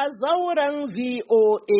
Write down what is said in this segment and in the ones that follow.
zauren VOA.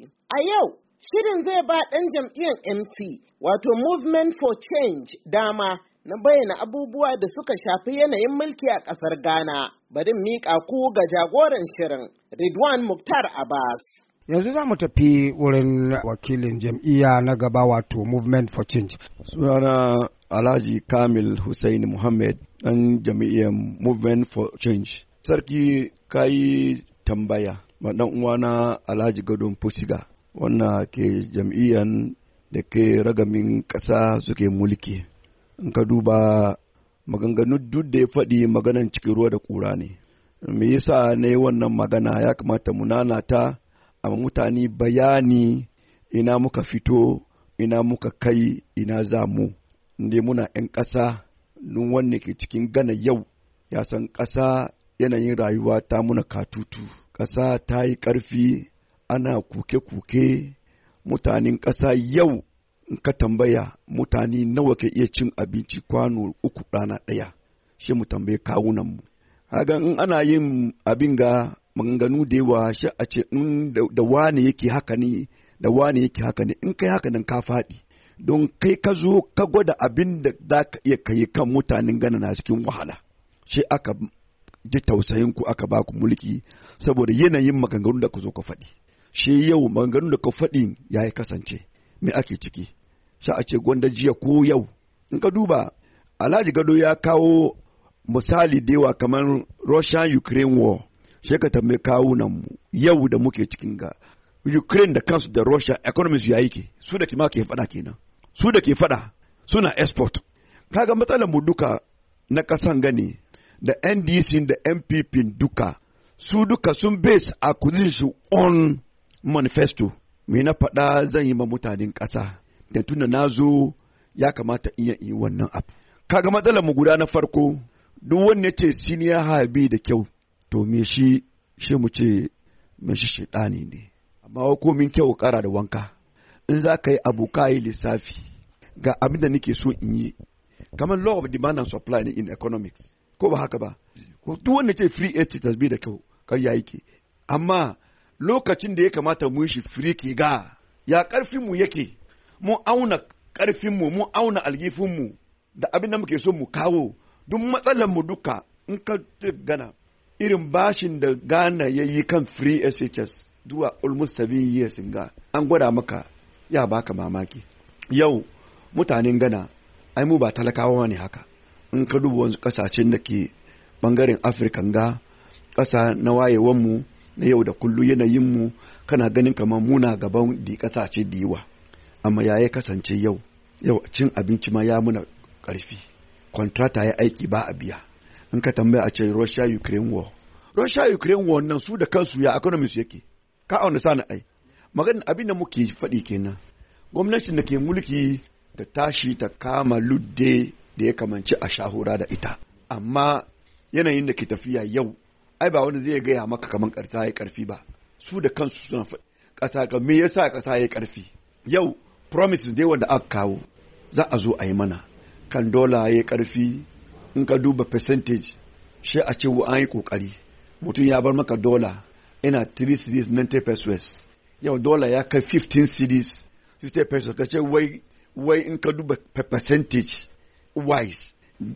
A yau, shirin zai ba ɗan jam'iyyar MC, wato Movement for Change, dama na bayyana abubuwa da suka shafi yanayin mulki a ƙasar Ghana. Bari miƙa ku ga jagoran shirin, Ridwan Mukhtar Abbas. Yanzu za mu tafi wurin wakilin jam'iyya na gaba wato Movement for Change. Sunana Alhaji Kamil Hussaini Muhammad, ɗan jam'iyyar Movement for Change. Sarki ka yi tambaya ma ɗan uwana Alhaji Gadon Fusiga, wannan ke jam'iyyar da ke ragamin ƙasa suke mulki. In ka duba maganganu duk da ya faɗi maganan cikin ruwa da ƙura ne. Me yasa ne wannan magana ya kamata mu nanata a mutane bayani ina muka fito, ina muka kai, ina za mu. Inda muna 'yan ƙasa, duk wanne ke cikin Ghana yau ya san ƙasa yanayin rayuwa ta muna katutu. Ƙasa ta yi ƙarfi, ana kuke-kuke, mutanen ƙasa yau in ka tambaya mutane nawa ke iya cin abinci kwano 3 rana ɗaya, shi mu tambaye kawunanmu. Hagan in ana yin abin ga maganganu da yawa shi a ce in da wane yake haka ne, da wane yake haka ne, in kai haka nan ka faɗi. Don kai ka zo ka gwada abin da za ka iya kai kan mutanen Ghana na cikin wahala. Shi aka ji tausayin ku aka ba ku mulki saboda yanayin maganganun da ka zo ka faɗi. Shi yau maganganun da ka faɗi ya yi kasance, me ake ciki? Sha a ce gwanda jiya ko yau. In ka duba, Alhaji Gado ya kawo misali da yawa kamar Russia-Ukraine war. Shi ka tambaye kawunan mu yau da muke cikin ga Ukraine da kansu da Russia economies ya yi ke, su da kima ke faɗa kenan. Su da ke faɗa suna export. Kaga matsalar mu duka na ƙasan gane da NDC da MPP duka, su duka sun base acquisition on manifesto. Me na faɗa zan yi ma mutanen ƙasa, da tunda na zo ya kamata in yi wannan abu. Kaga matsalar mu guda na farko, duk wanda ya ce senior high da kyau, to me shi mu ce me shi shaidani ne. Amma komin kyau ƙara da wanka. In za ka yi abu ka yi lissafi, ga abin da nake so in yi, kamar law of demand and supply ne in economics. Ko ba haka ba? Duk wanda ce free aid bai da kyau, kar ya yake. Amma lokacin da ya kamata mu yi shi free ke ga, ya ƙarfin mu yake, mu auna ƙarfin mu, mu auna algifin mu, da abin da muke so mu kawo, duk matsalar mu duka in ka gana. Irin bashin da Ghana ya yi kan free SHS zuwa almost 7 years ga, an gwada maka ya baka mamaki. Yau mutanen Ghana, ai mu ba talakawa ne haka. In ka duba wasu kasashen da ke bangaren Afirka ga, ƙasa na wayewanmu na yau da kullu yanayinmu, kana ganin kamar muna gaban da kasashe da yawa. Amma ya kasance yau cin abinci ma ya muna ƙarfi. Kontrata ya aiki ba a biya. In ka tambaya a ce Russia-Ukraine war. Russia-Ukraine war nan su da kansu ya economies yake. Ka auna sana ai. Maganin abin da muke faɗi kenan. Gwamnatin da ke mulki ta tashi ta kama ludde da ya kamanci a shahura da ita. Amma yanayin da ke tafiya yau, ai ba wanda zai gaya maka kaman ƙasa ya ƙarfi ba. Su da kansu suna faɗi. Ƙasa me yasa ƙasa ya ƙarfi? Yau promises dai wanda aka kawo za a zo a yi mana. Kan dola ya ƙarfi, in ka duba percentage, shi a ce an yi ƙoƙari. Mutum ya bar maka dola, ina 3 cedis 90 pesos. Yau dola ya kai 15 cedis 60 pesos. Ka ce wai in ka duba percentage wise,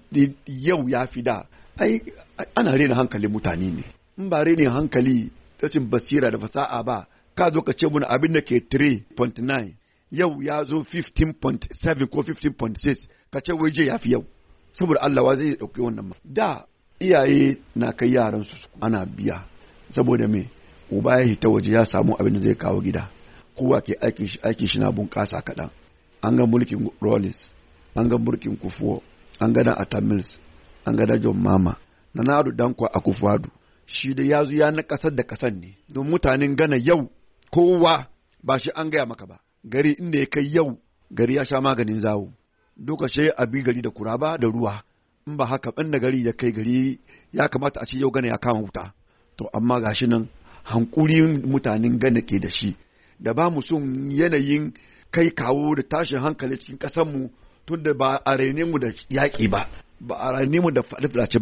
yau ya fi da. Ai, ana rena hankali mutane ne. In ba rena hankali, tashin basira da fasa'a ba, ka zo ka ce muna abin da ke 3.9, yau ya zo 15.7 ko 15.6, ka ce wai je ya fi yau. Saboda Allah wa zai dauki wannan ma. Da iyaye na kai yaran su ana biya. Saboda me? Uba ya hita waje ya samu abin da zai kawo gida. Kowa ke aikin shi na bunƙasa kaɗan. An ga mulkin Rollins, an ga mulkin Kufuor, an ga na Atamils, an ga da John Mama, na Nadu Dankwa Akufo-Addo. Shi da ya zo ya na ƙasar da ƙasar ne. Don mutanen Ghana yau kowa ba shi an gaya maka ba. Gari inda ya kai yau, gari ya sha maganin zawo. Duka shi abi gari da kuraba da ruwa. In ba haka ban da gari ya kai gari ya kamata a ce yau Ghana ya kama wuta. To amma gashi nan hankulin mutanen Ghana ke da shi. Da ba mu son yanayin kai kawo da tashin hankali cikin ƙasarmu tun da ba a raine mu da yaƙi ba, ba a raine mu da faɗi ba,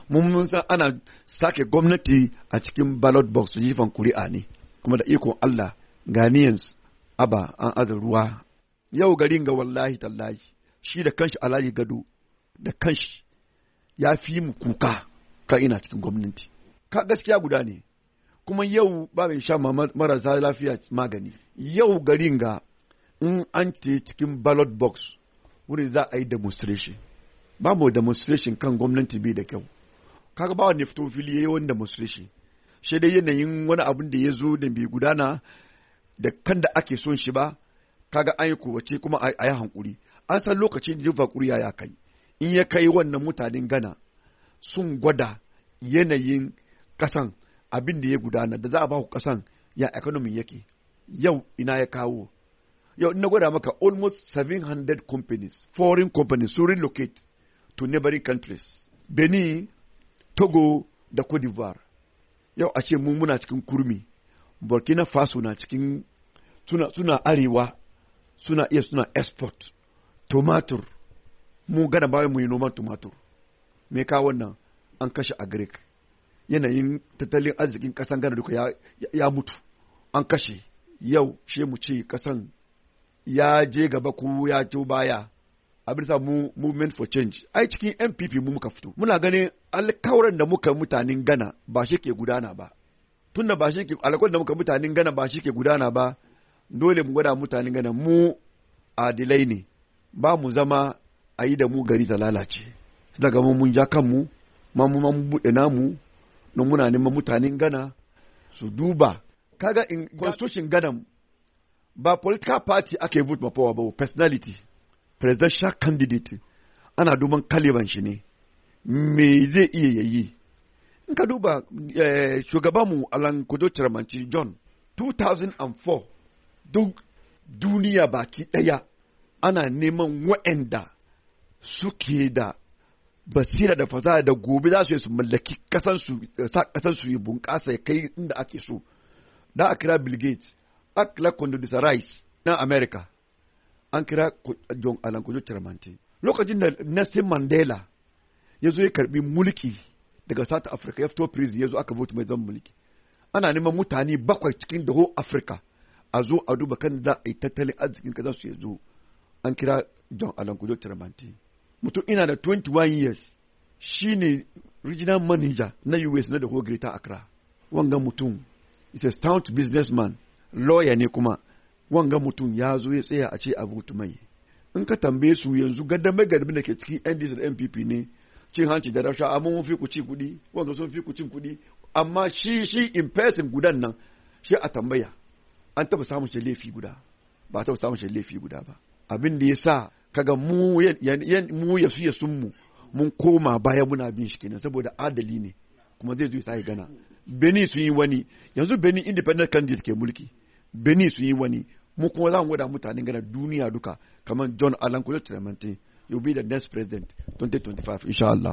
mun san ana sake gwamnati a cikin ballot box jifan kuri'a ne, kuma da ikon Allah Ghanaians aba an aza ruwa yau garin ga wallahi tallahi shi da kanshi Alhaji Gado da kanshi ya fi mu kuka ka ina cikin gwamnati. Ka gaskiya guda ne, kuma yau ba mai sha marasa lafiya magani. Yau garin ga in an te cikin ballot box wurin za a yi demonstration. Ba mu demonstration kan gwamnati bai da kyau. Kaga ba wani fito fili yayi wani demonstration. Shi dai yanayin wani abin da ya zo da bai gudana da kan da ake son shi ba, kaga an yi kowace kuma a yi hankuri. An san lokacin jefa kuriya ya kai. In ya kai wannan mutanen Ghana sun gwada yanayin kasan abin da ya gudana da za a ba ku kasan ya economy yake. Yau ina ya kawo. Yau ina gwada maka almost 700 companies, foreign companies, to relocate to neighboring countries. Benin, Togo da Cote d'Ivoire. Yau a ce mu muna cikin kurmi. Burkina Faso na cikin suna arewa, suna export tomatur. Mu Ghana ba mu yi noman tomatur. Me ka wannan an kashe agric. Yanayin tattalin arzikin kasan Ghana duka ya mutu. An kashe. Yau she mu ce kasan ya je gaba ko ya jo baya. Abin sa mu movement for change. Ai cikin MPP mu muka fito. Muna ganin alƙawarin da muka mutanen Ghana ba shi ke gudana ba. Tunda ba shi ke alƙawarin da muka mutanen Ghana ba shi ke gudana ba, dole mu gwada mutanen Ghana mu adilai ne. Ba mu zama a yi da mu gari ta lalace. Daga mun ja kanmu, mun buɗe namu, don muna neman mutanen Ghana su duba. Kaga in constitution Ghana ba political party ake vote ma power ba, personality. Presidential candidate ana duban kaliban shi ne. Me zai iya yayi? In ka duba shugabanmu Alan Kojo Chiramanci John 2004 duk duniya baki ɗaya ana neman waɗanda suke da basira da fasaha da gobe za su yi su mallaki kasansu yi bunƙasa ya kai inda ake so. Da a kira Bill Gates, a kira Condoleezza Rice na America, an kira John Alan Kojo Chiramanci. Lokacin da Nelson Mandela ya zo ya karbi mulki daga South Africa, ya fito prison ya zo aka vote mai zan mulki. Ana neman mutane 7 cikin the whole Africa a zo a duba kan da a yi tattalin arzikin kasar su ya zo. An kira John Alan Kojo Chiramanci. Mutum ina da 21 years, shi ne regional manager na US na the whole Greater Accra. Wanga mutum is a stout businessman, lawyer ne kuma. Wanga mutum ya zo ya tsaya a ce a vote mai. In ka tambaye su yanzu gadame da ke cikin NDC da MPP ne, cin hanci da rasha, amma mun fi ku ci kuɗi, wanda sun fi ku cin kuɗi, amma shi in person gudan nan, shi a tambaya, an taɓa samun shi laifi guda, ba taɓa samun shi laifi guda ba. Abin da ya sa, kaga mu ya sun mu, mun koma baya muna bin shi kenan, saboda adali ne, kuma zai zo ya sai Gana. Benin sun yi wani, yanzu Benin independent candidate ke mulki, Benin sun yi wani, mu kuma za mu gwada mutanen Gana duniya duka, kamar John Alan Kojo Chiramanci. You'll be the next president 2025 insha Allah.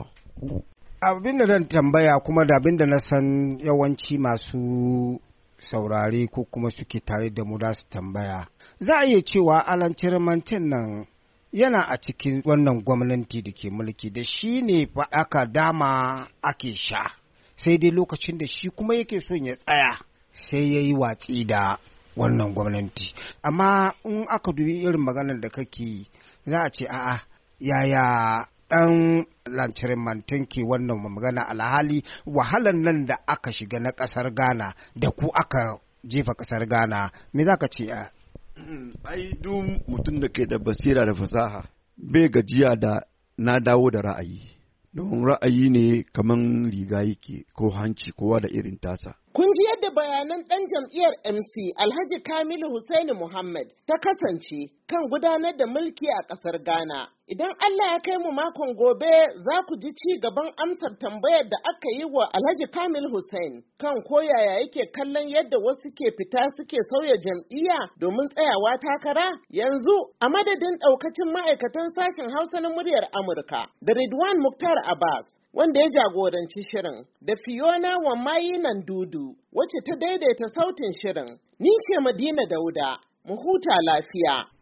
Abin da zan tambaya kuma da abin da na san yawanci masu saurare ko kuma suke tare da mu da su tambaya. Za a iya cewa Alan Chiramanci nan yana a cikin wannan gwamnati da ke mulki da shi ne fa aka dama ake sha. Sai dai lokacin da shi kuma yake son ya tsaya sai ya yi watsi da wannan gwamnati. Amma in aka dubi irin maganar da kake za a ce a'a yaya ɗan Chiramanci ke wannan magana alhali wahalan nan da aka shiga na ƙasar Ghana da ku aka jefa ƙasar Ghana, me za ka ce a? Ai duk mutum da ke da basira da fasaha bai gajiya da na dawo da ra'ayi. Don ra'ayi ne kaman riga yake ko hanci kowa da irin tasa. Kun ji yadda bayanan ɗan jam'iyyar MC Alhaji Kamilu Hussaini Muhammad ta kasance kan gudanar da mulki a ƙasar Ghana. Idan Allah ya kai mu makon gobe za ku ji ci gaban amsar tambayar da aka yi wa Alhaji Kamilu Hussaini kan koyaya yake kallon yadda wasu ke fita suke sauya jam'iyya domin tsayawa takara. Yanzu a madadin ɗaukacin ma'aikatan sashen Hausa na muryar Amurka da Ridwan Muktar Abbas, wanda ya jagoranci shirin, da Fiona Wammayi Nandudu, wacce ta daidaita sautin shirin. Ni ce Madina Dauda, mu huta lafiya.